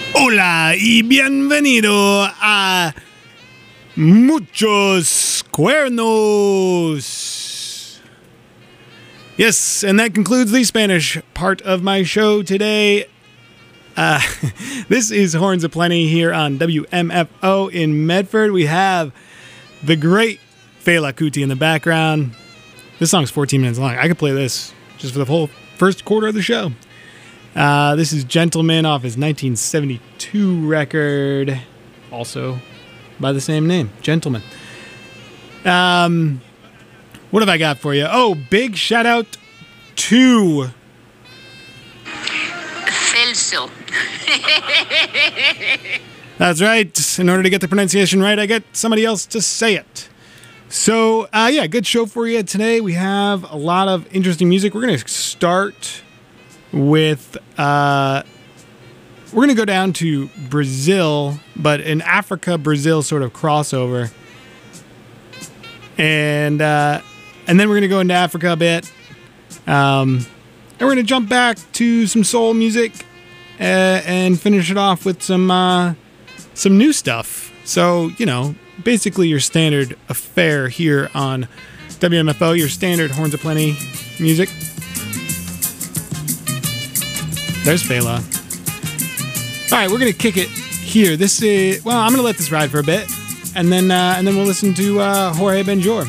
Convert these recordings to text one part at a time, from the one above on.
Hola y bienvenido a Muchos Cuernos. Yes, and that concludes the Spanish part of my show today. This is Horns of Plenty here on WMFO in Medford. We have the great Fela Kuti in the background. This song's 14 minutes long. I could play this just for the whole first quarter of the show. This is Gentleman off his 1972 record, also by the same name, Gentleman. What have I got for you? Oh, big shout out to Celso. That's right. In order to get the pronunciation right, I get somebody else to say it. So, yeah, good show for you today. We have a lot of interesting music. We're going to start with, we're going to go down to Brazil, but an Africa-Brazil sort of crossover. And then we're going to go into Africa a bit. And we're going to jump back to some soul music and finish it off with some new stuff. So, you know, basically your standard affair here on WMFO, your standard Horns of Plenty music. There's Fela. All right, we're going to kick it here. This is, well, I'm going to let this ride for a bit, and then we'll listen to Jorge Benjor.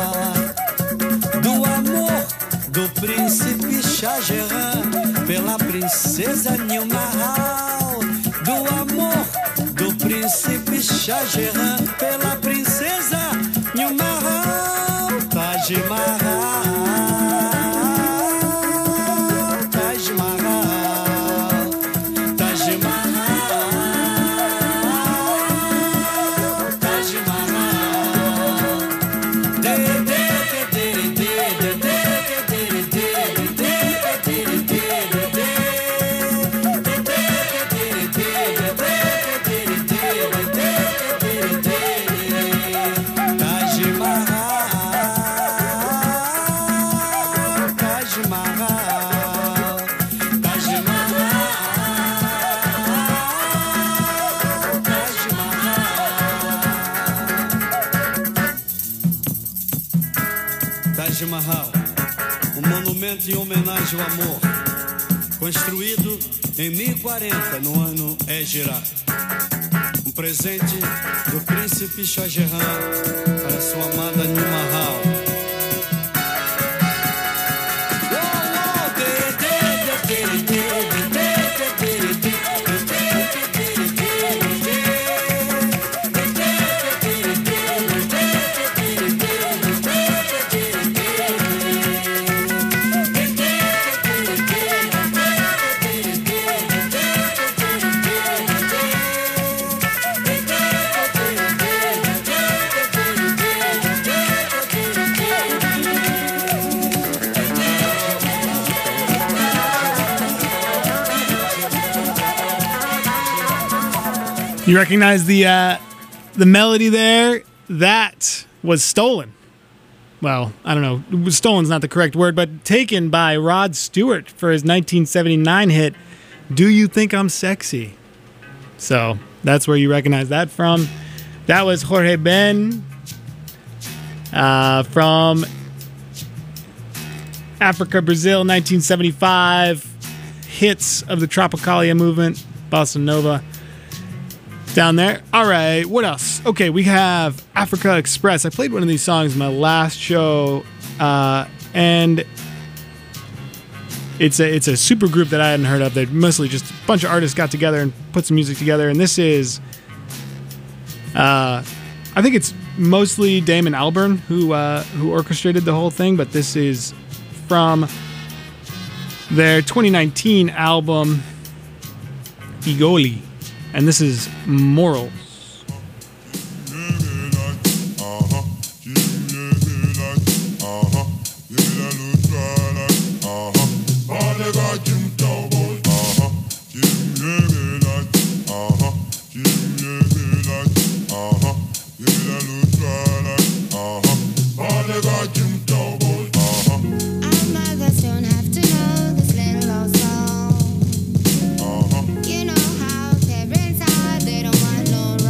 príncipe Shah Jahan pela princesa Nilma Hall, do amor do príncipe Shah Jahan pela princesa Nilma Hall, Taj Mahal, Taj Mahal, Taj Mahal, Taj Mahal. Taj Mahal, um monumento em homenagem ao amor, construído em 1040 no ano Égira. Um presente do príncipe Shah Jahan para sua amada Nilma Hall. You recognize the melody there? That was stolen. Well, I don't know. Stolen's not the correct word, but taken by Rod Stewart for his 1979 hit, Do You Think I'm Sexy? So that's where you recognize that from. That was Jorge Ben from Africa, Brazil, 1975. Hits of the Tropicalia movement, Bossa Nova. Down there. All right, what else? Okay, we have Africa Express. I played one of these songs in my last show, and it's a super group that I hadn't heard of. They mostly just a bunch of artists got together and put some music together. And this is, I think it's mostly Damon Albarn who orchestrated the whole thing, but this is from their 2019 album Igoli. And this is Morals. You know how they're inside, they don't want no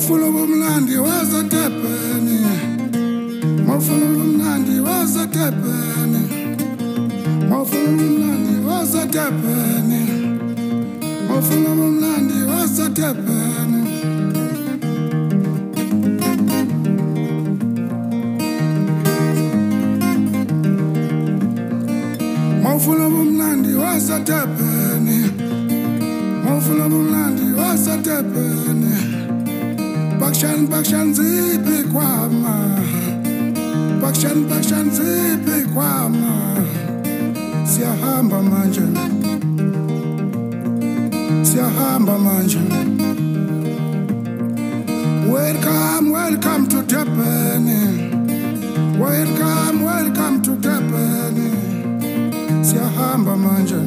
Mawufuna ubumnandi waseThekwini, mawufuna ubumnandi waseThekwini, mawufuna ubumnandi waseThekwini, mawufuna ubumnandi waseThekwini. Mawufuna ubumnandi waseThekwini, mawufuna ubumnandi waseThekwini. Bakshan zipi kwama, bakshan zipi kwama. Siyahamba manje, siyahamba manje. Welcome to Thekwini, welcome to Thekwini. Siyahamba manje.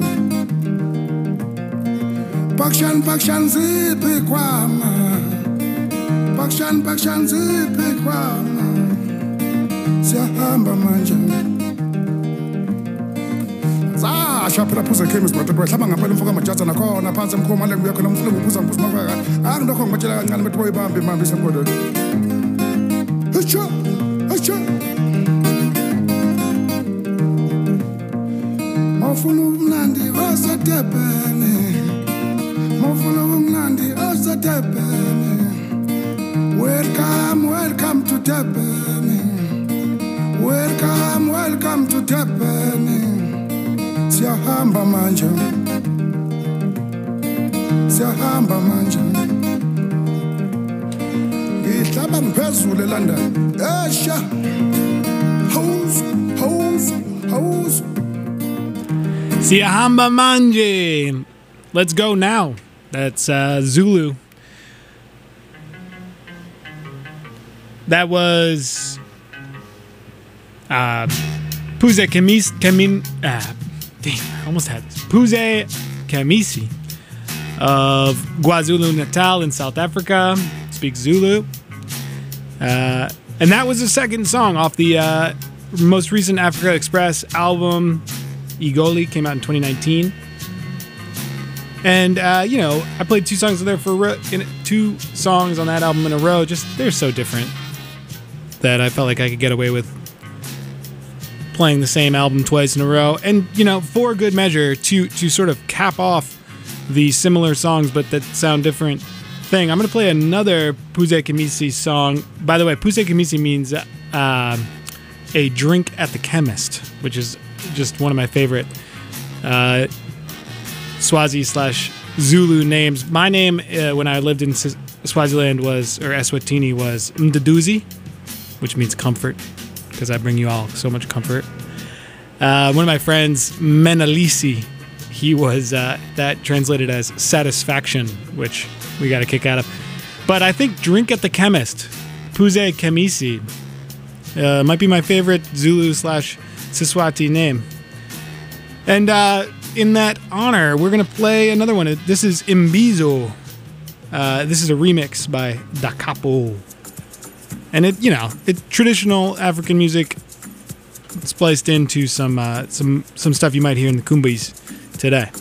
Bakshan zipi kwama, bakshan zipi kwama. Siyahamba manje. Shaphela phuza chemist but hlaba ngapha mfoka majatsa nakhona phansi emkhoma le kuya khona umfule ngiphuza ngiphuza makaka angilokho ngibetshela kancane bethi boyibambe imambi semgodweni hacha mawufuna ubumnandi waseThekwini, mawufuna ubumnandi waseThekwini. Welcome to Thekwini, welcome to Thekwini. Siyahamba manje, siyahamba manje. Ngihlaba ngiphezulu eLondon. Esha. House. Siyahamba manje. Let's go now. That's Zulu. That was Phuze Khamisi of KwaZulu-Natal in South Africa, speaks Zulu. And that was the second song off the most recent Africa Express album, Igoli, came out in 2019. And, I played two songs there two songs on that album in a row. Just, they're so different that I felt like I could get away with playing the same album twice in a row. And, for good measure, to sort of cap off the similar songs but that sound different thing, I'm going to play another Phuze Khamisi song. By the way, Phuze Khamisi means a drink at the chemist, which is just one of my favorite Swazi/Zulu names. My name when I lived in Swaziland Eswatini was Mduduzi, which means comfort, because I bring you all so much comfort. One of my friends, Menalisi, he was that translated as satisfaction, which we got a kick out of. But I think drink at the chemist, Phuze Khamisi, might be my favorite Zulu/Siswati name. And in that honor, we're going to play another one. This is Imbizo. This is a remix by Da Capo. And it's traditional African music spliced into some stuff you might hear in the Kumbis today.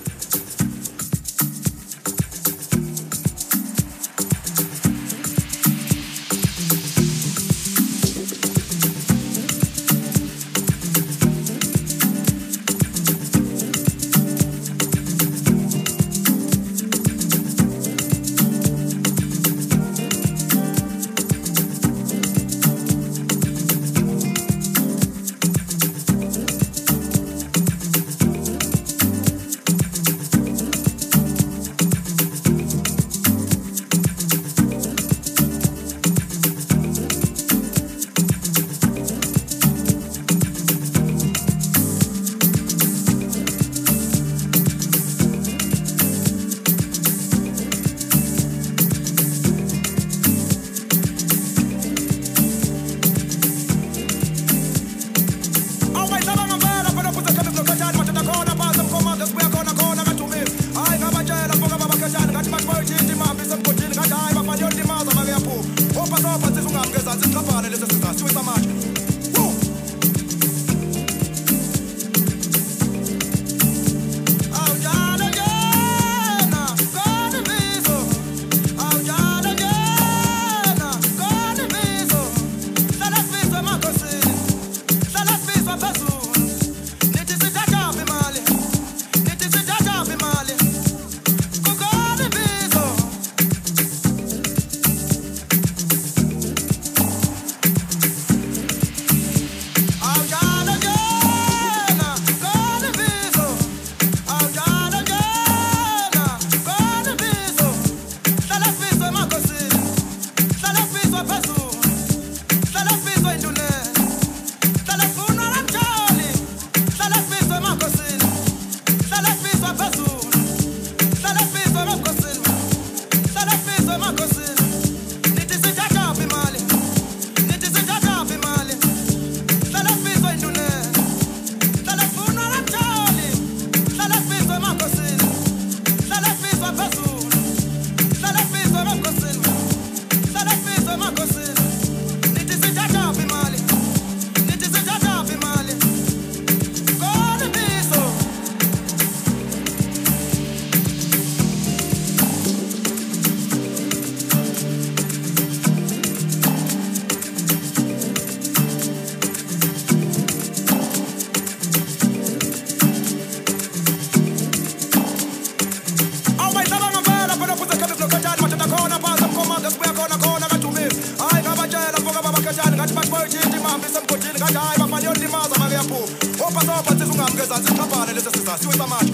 manje hayi bafana yolimaza make yaphuma ophatha ophatha ungamkezansi siqhabane lesi sizasi siwisa manje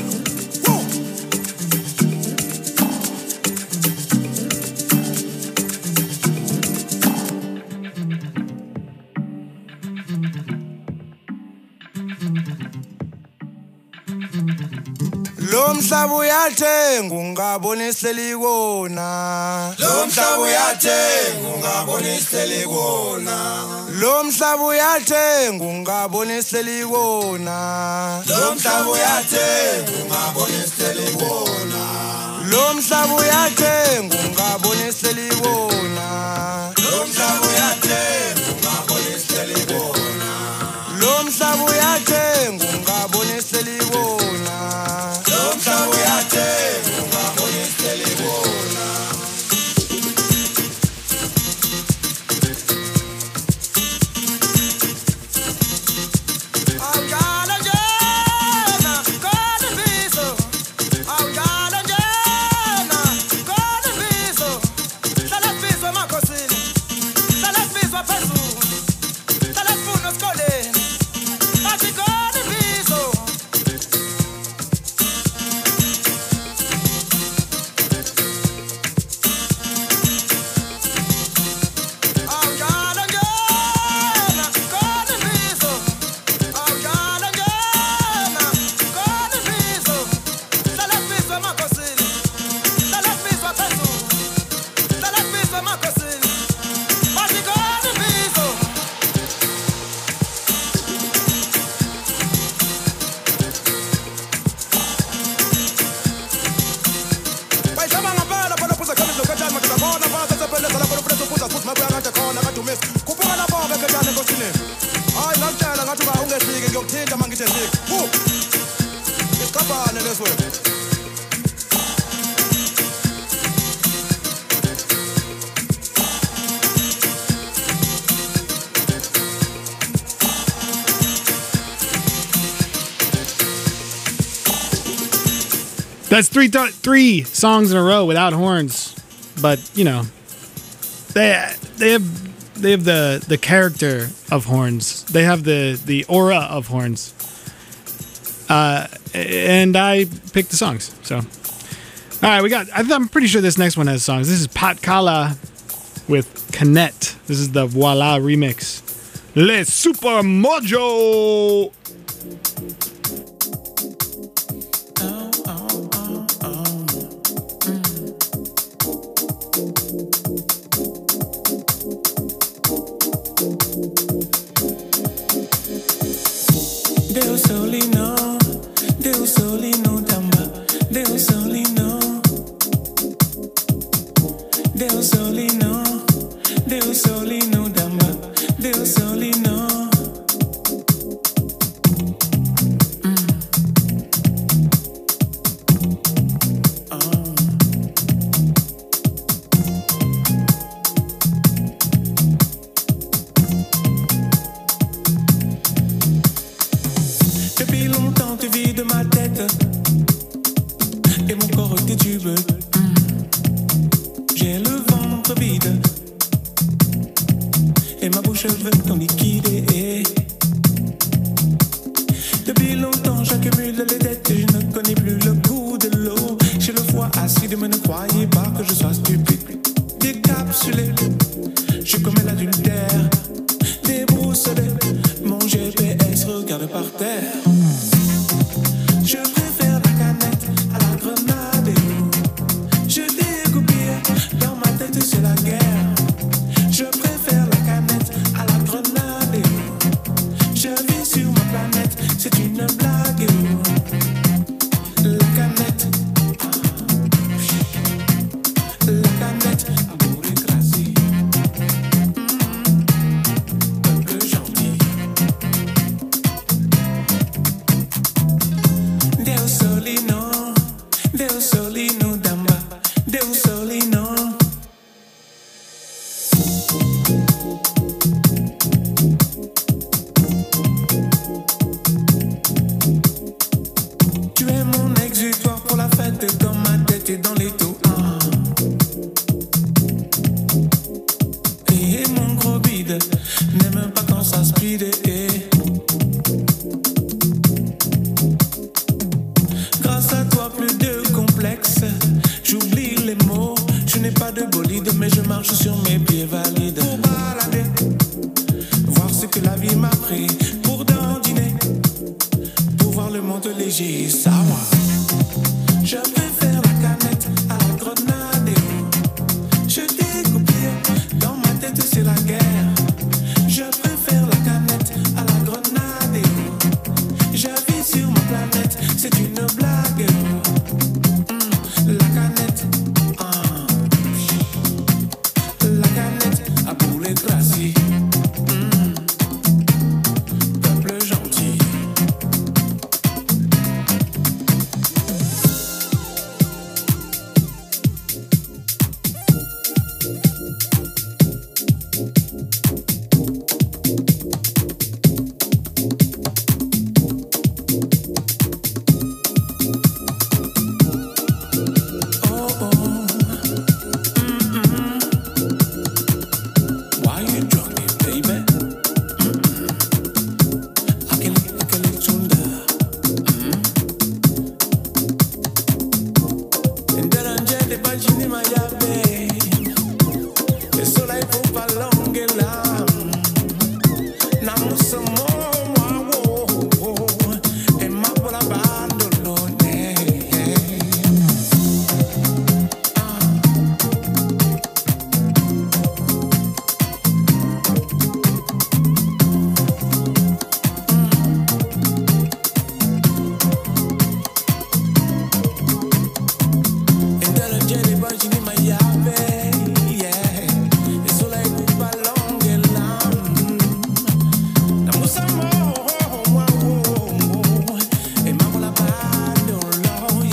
Lo mhlaba uyathenga ungabona ihleli kona Lo mhlaba uyathenga ungabona ihleli kona Lo mhlaba uyathenga ungabona ihleli kona Lo mhlaba uyathenga ungabona ihleli kona Lo mhlaba uyathenga ungabona ihleli kona Lo mhlaba uyathenga ungabona ihleli kona Lo mhlaba uyathenga ungabona ihleli kona Lomhlaba uyathenga ungabona ihleli kona Awujala njena khona imbizo Awujala njena khona imbizo Hlala sibizwa emakhosini Hlala sibizwa phezulu Hlala sifuna esikoleni Athi khona imbizo That's three songs in a row without horns, but you know, they have the character of horns. They have the aura of horns. And I picked the songs. So, all right, I'm pretty sure this next one has songs. This is Pat Kala with Canet. This is the Voila remix. Le Super Mojo. le monde léger, ça va. Je préfère la canette à la grenade. Je découpe dans ma tête, c'est la guerre. Je préfère la canette à la grenade. Je vis sur ma planète, c'est une blague. La canette, la canette a pour les glaciers. Peuple gentil. Why you drunk me, baby? Akele chunda. Nderanje de bajini mayabe. Le soleil faut pas longue là. Namusa mo wo. E ma pola bandolone. Nderanje de bajini mayabe. Le soleil faut pas longue là. Namusa mo wo. E ma pola bandolone.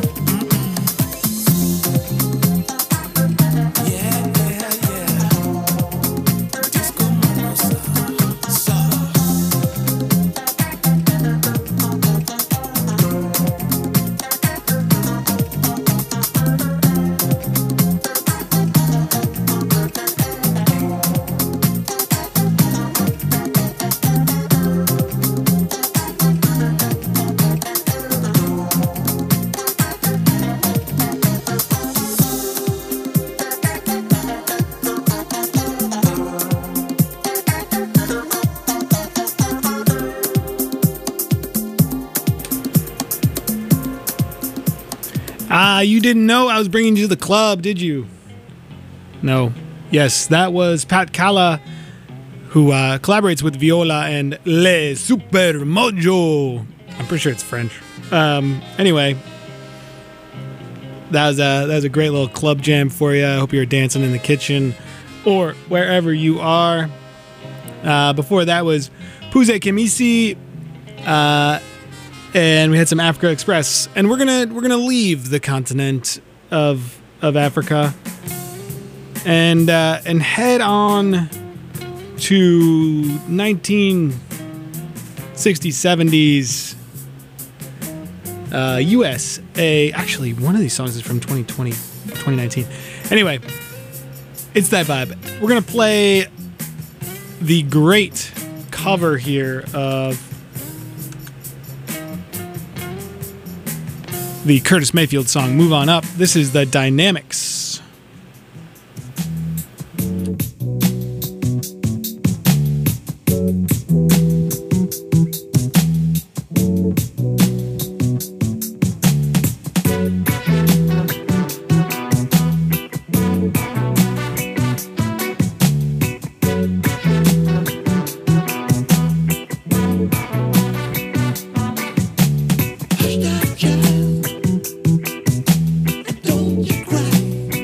Yeah. Disco Manosa. You didn't know I was bringing you to the club, did you? No. Yes, that was Pat Cala, who collaborates with Viola and Le Super Mojo. I'm pretty sure it's French. Anyway, that was a great little club jam for you. I hope you're dancing in the kitchen or wherever you are. Before that was Puze Kimisi, and we had some Africa Express, and we're gonna leave the continent of Africa and head on to 1960s, 70s USA. Actually, one of these songs is from 2019. Anyway, it's that vibe. We're gonna play the great cover here of the Curtis Mayfield song Move On Up. This is the Dynamics. Don't you cry.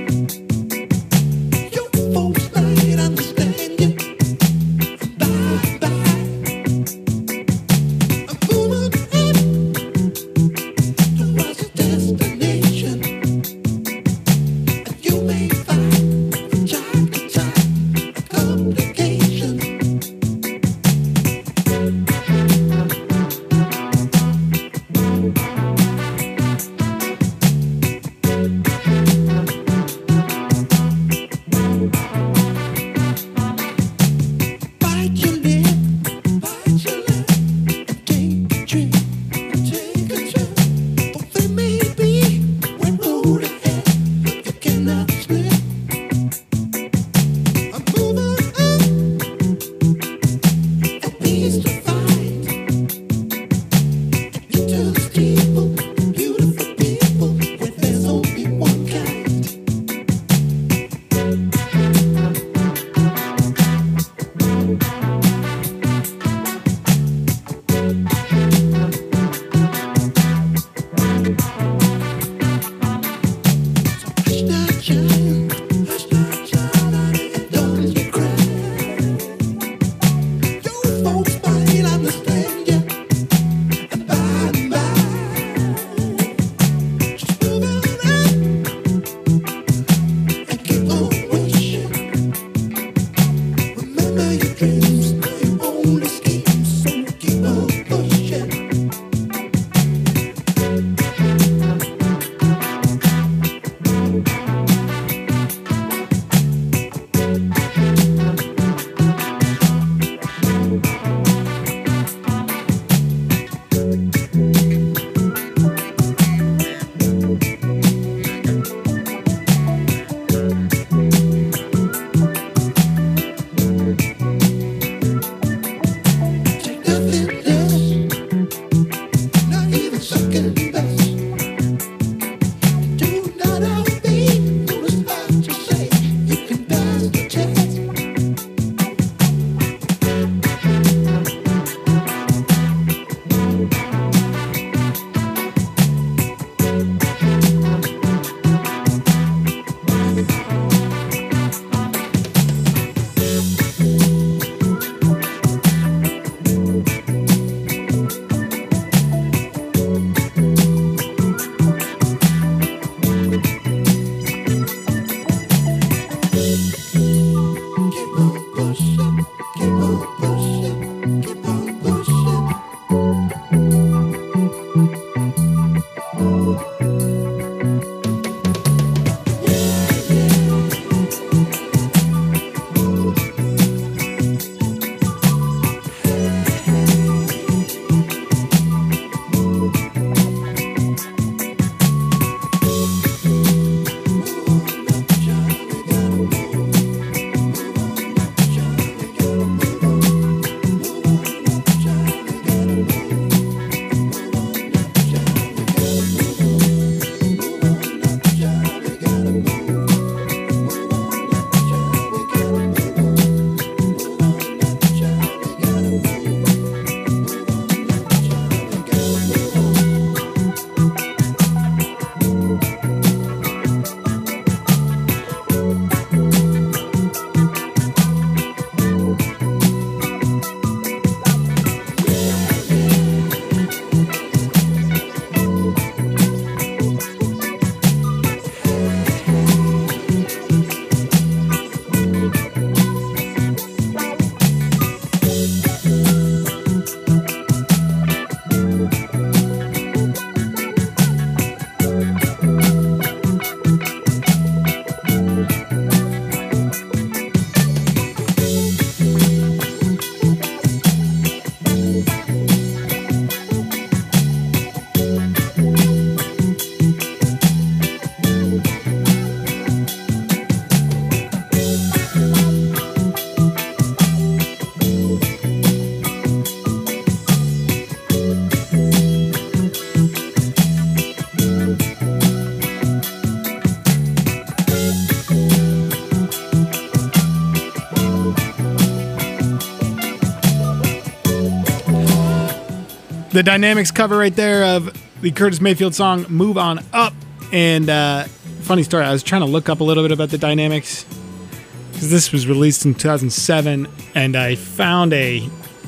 The Dynamics cover right there of the Curtis Mayfield song Move On Up. And funny story, I was trying to look up a little bit about the Dynamics because this was released in 2007, and I found a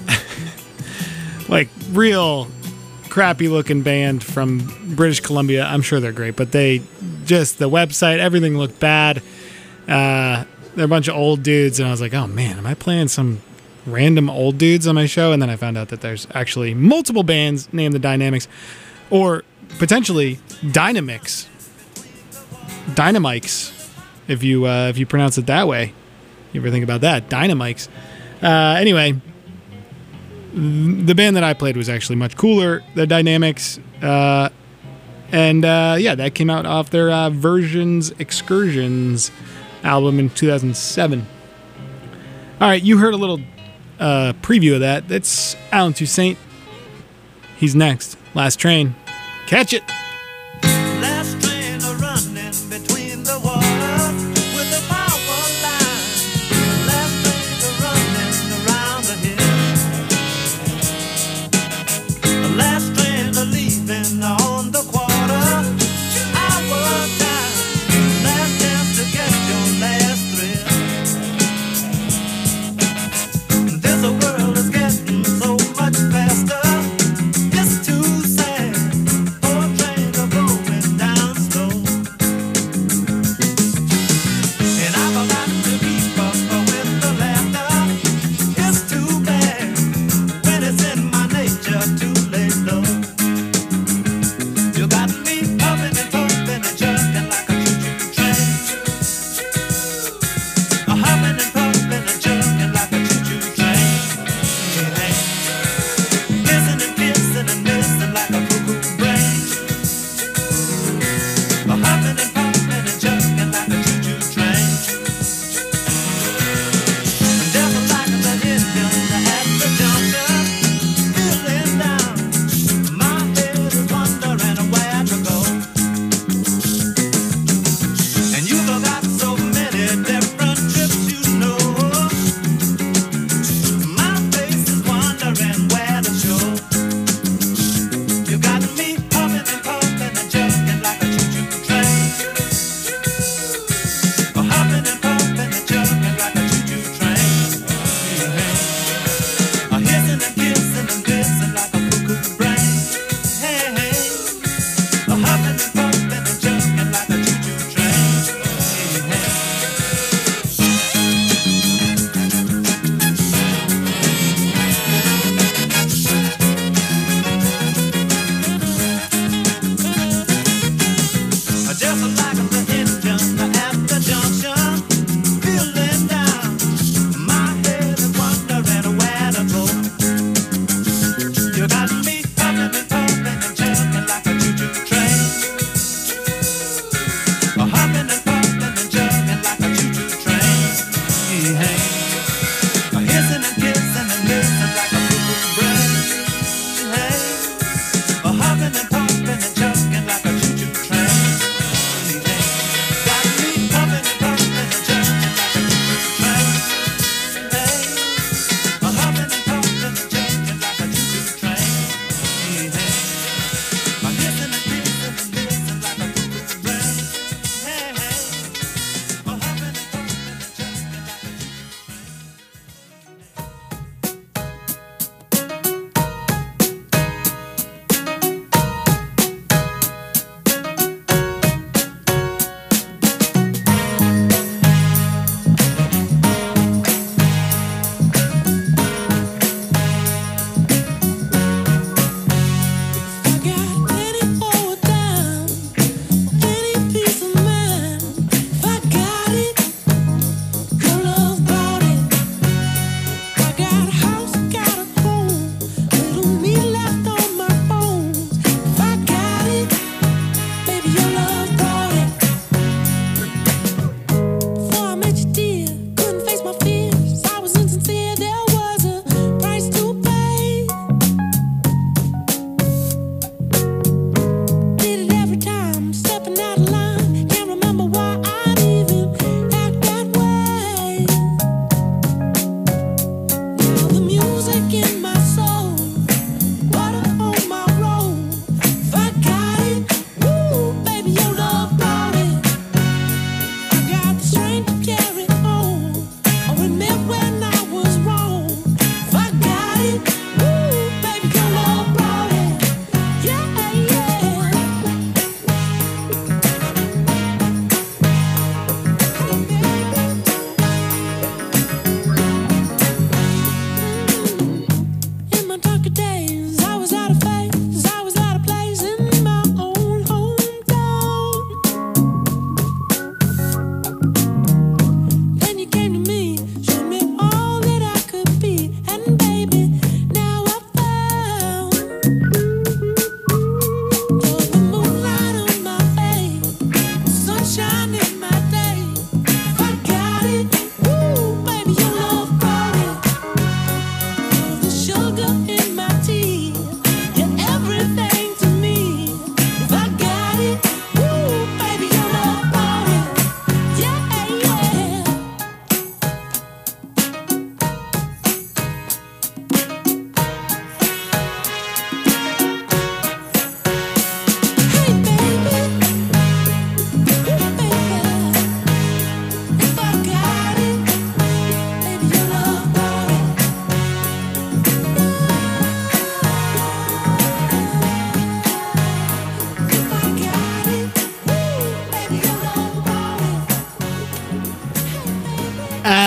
like real crappy looking band from British Columbia. I'm sure they're great, but they just, the website, everything looked bad. They're a bunch of old dudes, and I was like, oh man, am I playing some random old dudes on my show? And then I found out that there's actually multiple bands named the Dynamics, or potentially Dynamix, if you pronounce it that way. You ever think about that? Dynamix. Anyway, the band that I played was actually much cooler, the Dynamics, and that came out off their Versions Excursions album in 2007. All right, you heard a little preview of that. That's Alan Toussaint. He's next. Last Train. Catch it. Last train a running between the water with the power line. Last train a running around the hill. Last train a leaving on the quarter. Hour time. Last chance to get your last thrill. This world is getting so much faster. It's too sad. Poor train.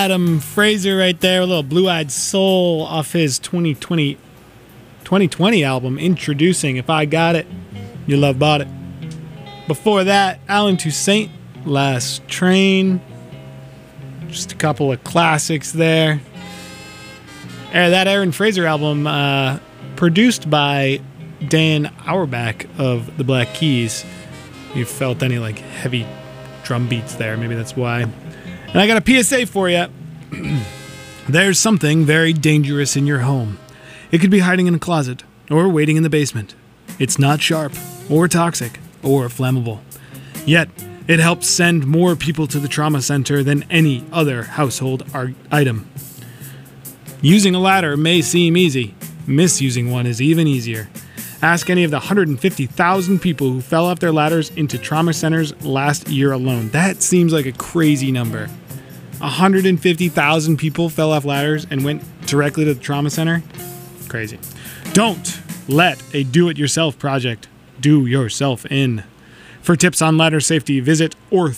Adam Fraser right there, a little Blue-Eyed Soul off his 2020 album, Introducing If I Got It, Your Love Bought It. Before that, Alan Toussaint, Last Train. Just a couple of classics there. That Aaron Fraser album, produced by Dan Auerbach of the Black Keys. You felt any like heavy drum beats there, maybe that's why. And I got a PSA for you. There's something very dangerous in your home. It could be hiding in a closet or waiting in the basement. It's not sharp or toxic or flammable. Yet, it helps send more people to the trauma center than any other household item. Using a ladder may seem easy. Misusing one is even easier. Ask any of the 150,000 people who fell off their ladders into trauma centers last year alone. That seems like a crazy number. 150,000 people fell off ladders and went directly to the trauma center? Crazy. Don't let a do-it-yourself project do yourself in. For tips on ladder safety, visit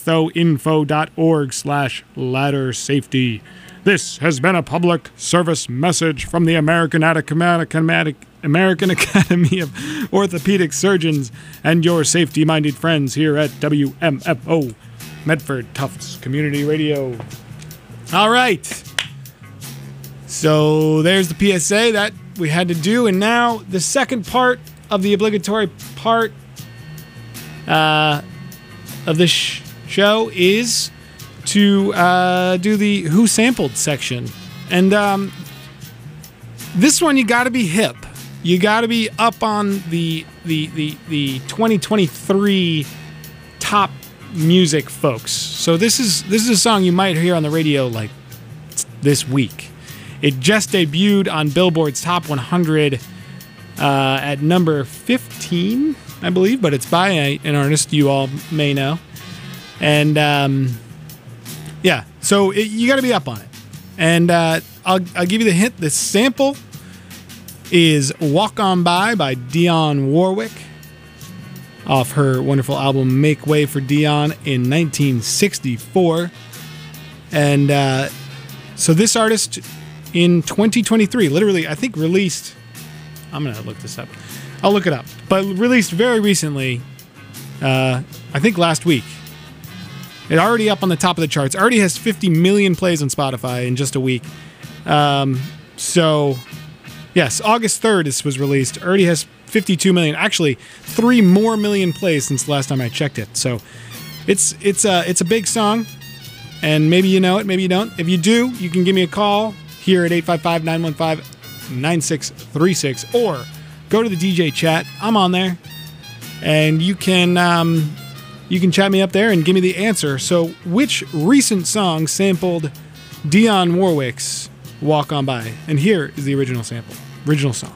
orthoinfo.org/ladder safety. This has been a public service message from the American Academy of Orthopedic Surgeons and your safety-minded friends here at WMFO, Medford Tufts Community Radio. All right. So there's the PSA that we had to do, and now the second part of the obligatory part of this show is to do the Who Sampled section. And this one, you got to be hip. You got to be up on the 2023 top music folks. So this is a song you might hear on the radio like this week. It just debuted on Billboard's Top 100 at number 15, I believe, but it's by an artist you all may know. And yeah, so you got to be up on it. And I'll give you the hint. The sample is Walk On By Dionne Warwick off her wonderful album Make Way for Dion in 1964. And so this artist in 2023, literally, I think released, I'm going to look this up. I'll look it up. But released very recently, I think last week. It already up on the top of the charts. Already has 50 million plays on Spotify in just a week. So, yes, August 3rd this was released. Already has 52 million. Actually, 3 more million plays since the last time I checked it. So, it's a big song. And maybe you know it, maybe you don't. If you do, you can give me a call here at 855-915-9636 or go to the DJ chat. I'm on there. And you can chat me up there and give me the answer. So, which recent song sampled Dionne Warwick's Walk On By? And here is the original sample. Original song.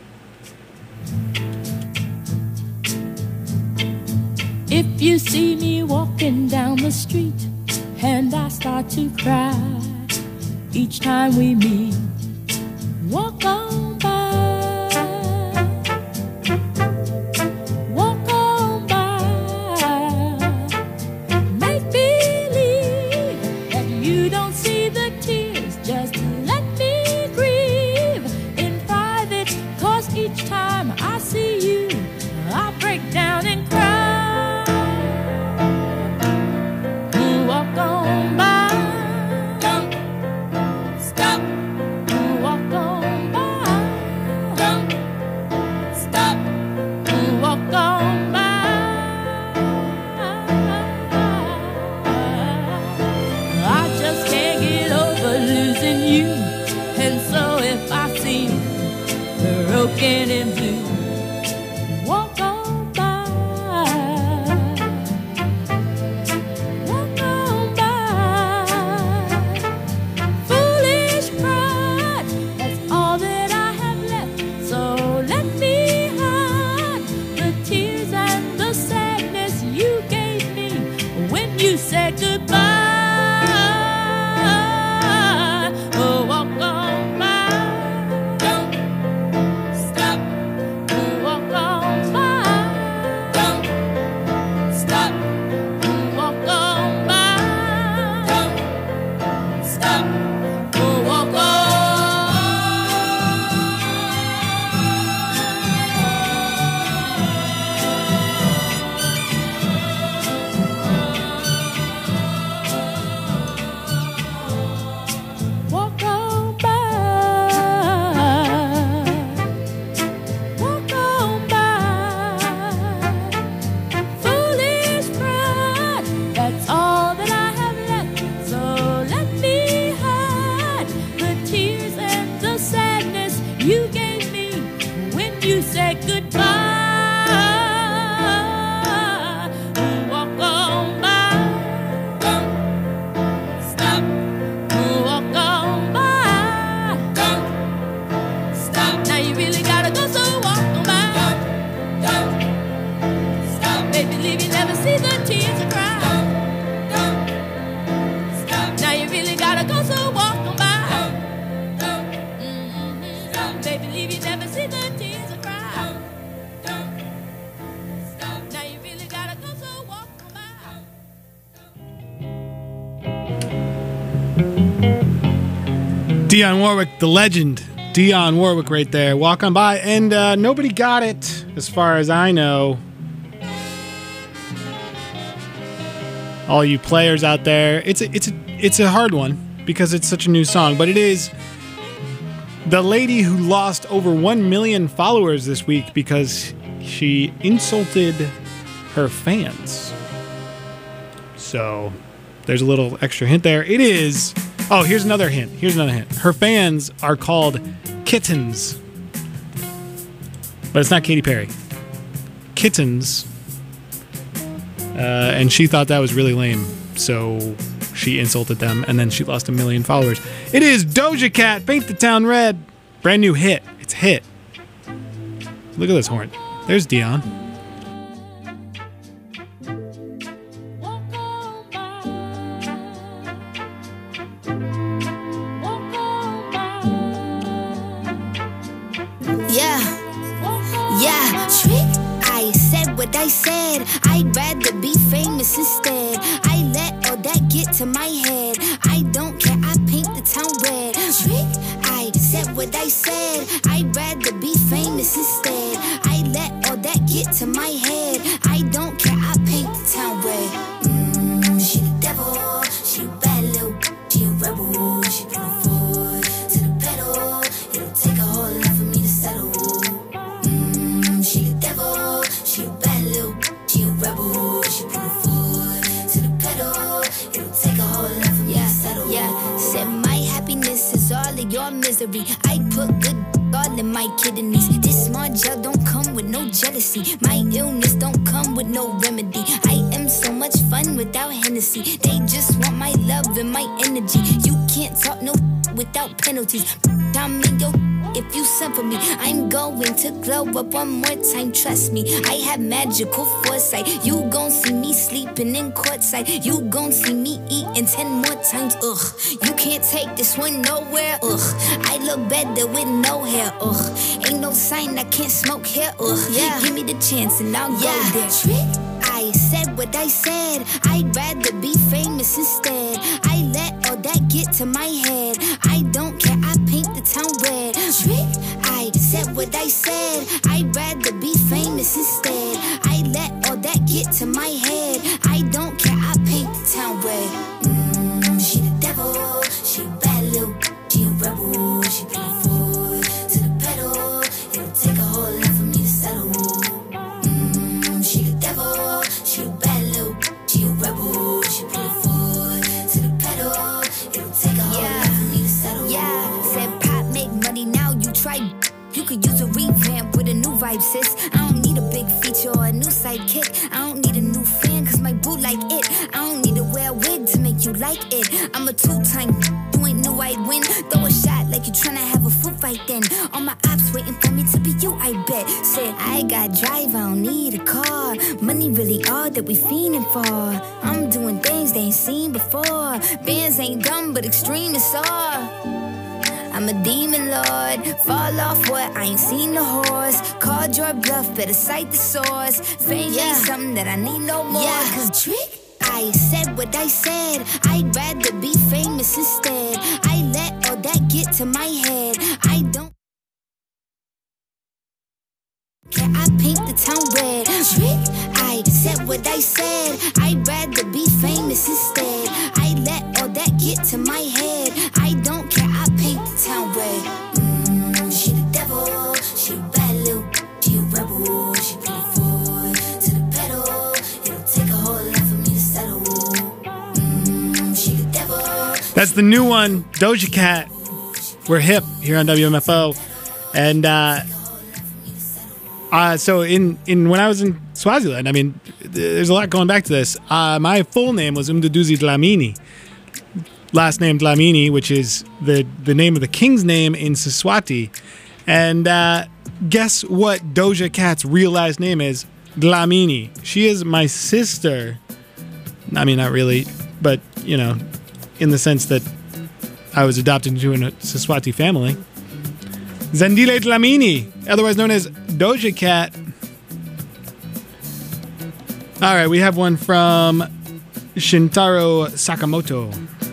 If you see me walking down the street and I start to cry each time we meet, walk on by, walk on by. Make believe that you don't see the tears, just let me grieve in private, 'cause each time I see you I break down and cry. Walk on by, don't stop, walk on by. Baby, believe you never see the tears I cry. Now you really gotta go, so walk on by. Baby, believe you never see the tears I cry. Now you really gotta go, so walk on by. Dionne Warwick, the legend. Dionne Warwick right there. Walk on by. And nobody got it, as far as I know. All you players out there. It's a hard one because it's such a new song. But it is the lady who lost over 1 million followers this week because she insulted her fans. So there's a little extra hint there. It is... Oh, here's another hint. Her fans are called kittens. But it's not Katy Perry. Kittens. And she thought that was really lame. So she insulted them, and then she lost 1 million followers. It is Doja Cat, Paint the Town Red. Brand new hit. It's a hit. Look at this horn. There's Dionne. Walk on by. Walk on by. Yeah, Walk on yeah, trick. I said what I said. I'd rather be famous instead. I let all that get to my head. I don't care, I paint the town red. Trick. I said what I said. I'd rather be famous instead. I let all that get to my head. I don't care, I paint the town red. She the devil, she a bad little, she a rebel, she put her foot to the pedal. It'll take a whole lot for me to settle. She the devil, she a bad little, she a rebel, she put her foot to the pedal. It'll take a whole lot for me to settle. Yeah, said my happiness is all of your misery. I put good all in my kidneys. This smart gel don't come with no jealousy. My illness don't come with no remedy. I am so much fun without Hennessy. They just want my love and my energy. You can't talk no without penalties. I'm in your if you send for me. I'm going to glow up one more time, trust me. I have magical foresight. You gon' see me sleeping in courtside. You gon' see me eating 10 more times, ugh. You can't take this one nowhere, ugh. I look better with no hair, ugh. Ain't no sign I can't smoke here, ugh. Yeah. Give me the chance and I'll go there. Trick. I said what I said. I'd rather be famous instead. I let all that get to my head. I don't care, I paint the town red. Trick. I said what I said. I'd rather be famous instead. I let all that get to my head. I don't care, I paint the town red. She the devil, she a bad little, she a rebel, she put her foot to the pedal. It'll take a whole lot for me to settle. She the devil, she a bad little, she a rebel, she put her foot to the pedal. It'll take a whole lot for me to settle. Yeah, said pop make money now, you try. You could use a revamp with a new vibe, sis. I don't need a big feature or a new sidekick. I don't need a new fan, cause my boo like it. I don't need to wear a wig to make you like it. I'm a two-time, you ain't know I'd win. Throw a shot like you tryna have a foot fight then. All my ops waiting for me to be you, I bet. Said, I got drive, I don't need a car. Money really all that we fiending for. I'm doing things they ain't seen before. Bands ain't dumb, but extreme is all. I'm a demon lord, fall off what, I ain't seen the horse. Called your bluff, better cite the source. Fame ain't something that I need no more. Cause trick, I said what I said. I'd rather be famous instead. I let all that get to my head. I don't care, I paint the town red. Trick, I said what I said. I'd rather be famous instead. I let all that get to my head. I don't care, I paint the town red. She the devil, she a bad little, she a rebel. She put her foot to the pedal. It'll take a whole lot for me to settle. She the devil. That's the new one, Doja Cat. We're hip here on WMFO. And so in when I was in Swaziland, I mean, there's a lot going back to this. My full name was Mduduzi Dlamini. Last name Dlamini, which is the name of the king's name in Siswati. And guess what Doja Cat's real last name is? Dlamini. She is my sister. I mean, not really, but, you know, in the sense that I was adopted into a Siswati family. Zandile Dlamini, otherwise known as Doja Cat. All right, we have one from Shintaro Sakamoto.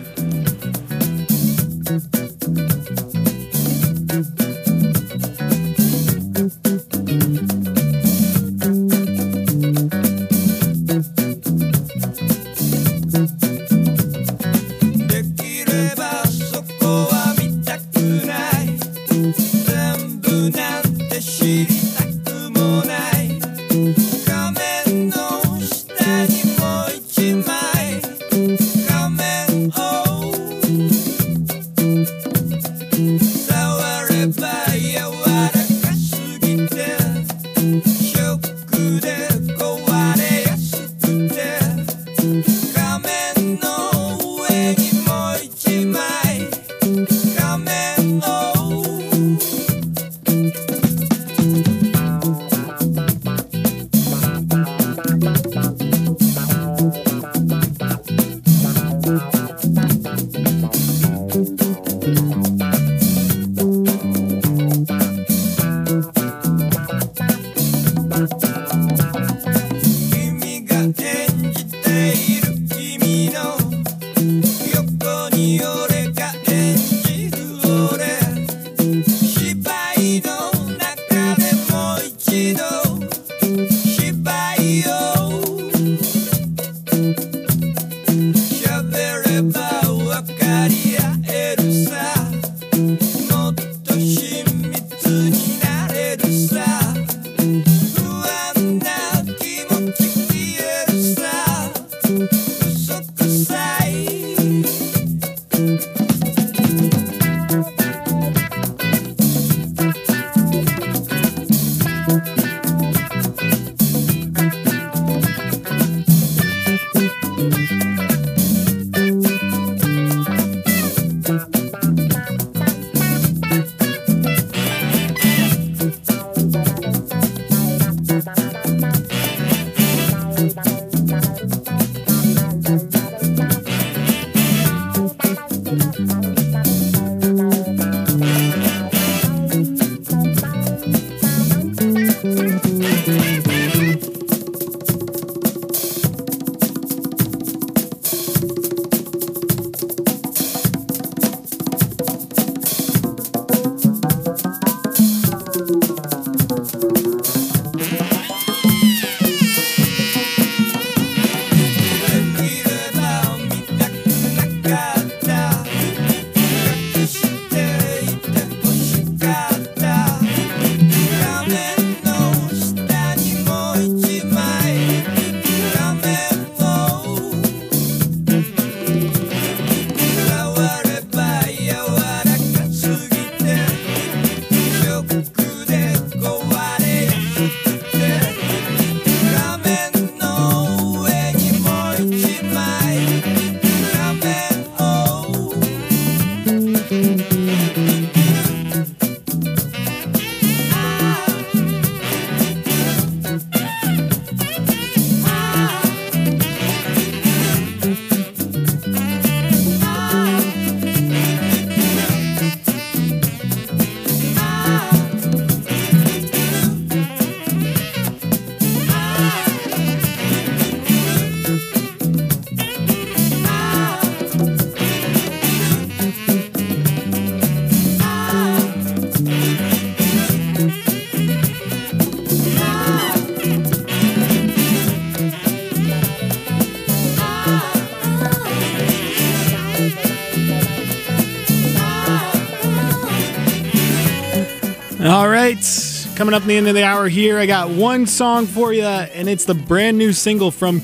All right, coming up in the end of the hour here, I got one song for you, and it's the brand new single from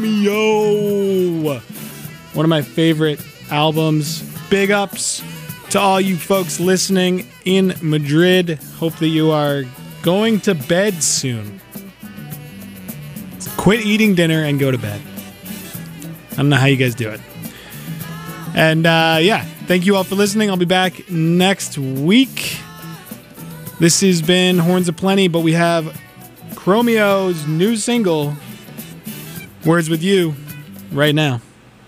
Chromeo. One of my favorite albums. Big ups to all you folks listening in Madrid. Hope that you are going to bed soon. Quit eating dinner and go to bed. I don't know how you guys do it. And yeah, thank you all for listening. I'll be back next week. This has been Horns of Plenty, but we have Chromeo's new single, Words With You, right now.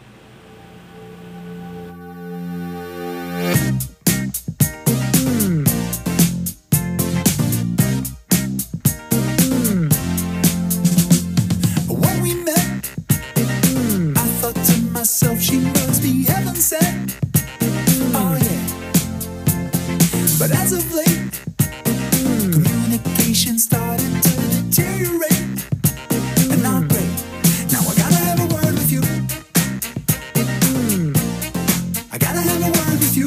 When we met, I thought to myself, she must be heaven sent. Oh yeah. But as of late, communication started to deteriorate. And not great. Now I gotta have a word with you. I gotta have a word with you.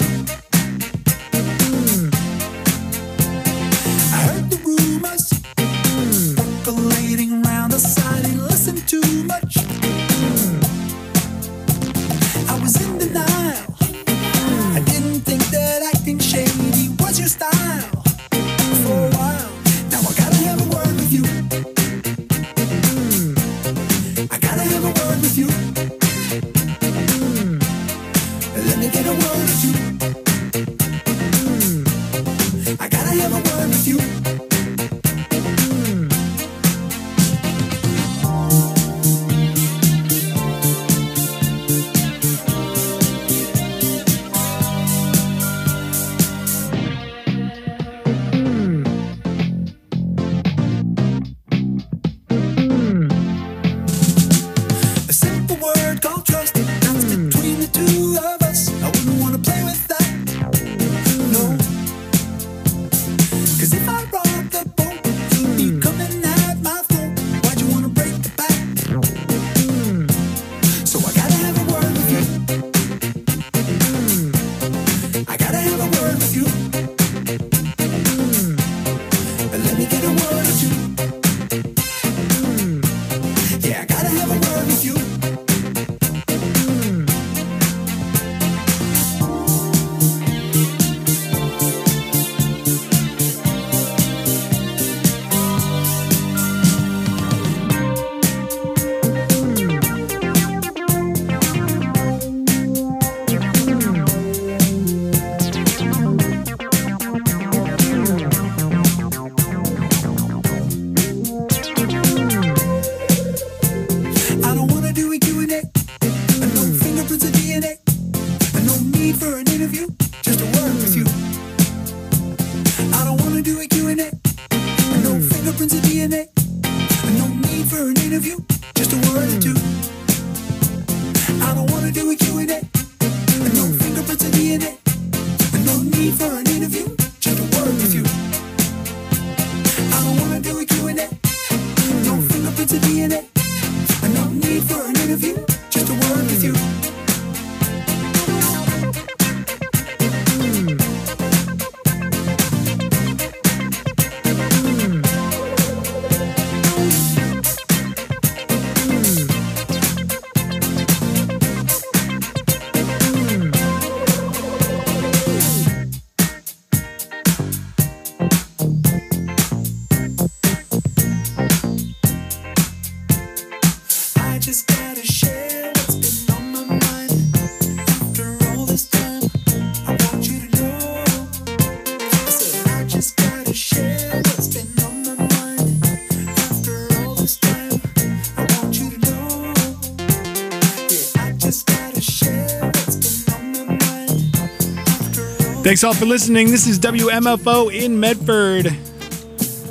I heard the rumors percolating round the side and listened too much. I was in denial. I didn't think that acting shady was your style for a while. Now I gotta have a word with you. I gotta have a word with you. Let me get a word with you. I gotta have a word with you. A simple word called trust, that's between the two of us. I wouldn't want to play with that, no. 'Cause if I rock the boat, you'd be coming at my throat. Why'd you want to break the back? So I gotta have a word with you. I gotta have a word with you. Let me get a word with you. Yeah, I gotta have a word with you. I don't wanna do a Q&A. No fingerprints of DNA. No need for an interview. Just a word with you. I don't wanna do a Q&A. No fingerprints of DNA. No need for an interview. Just a word or two. I don't wanna do a Q&A. No fingerprints of DNA. No need for an interview. Just a word with you. I don't wanna do a Q&A. No fingerprints of DNA. No need for an interview, just a word with you. I just gotta share what's been on my mind. After all this time, I want you to know. I said I just gotta share what's been on my mind. After all this time, I want you to know. Yeah, I just gotta share what's been on my mind. After all Thanks all for listening. This is WMFO in Medford.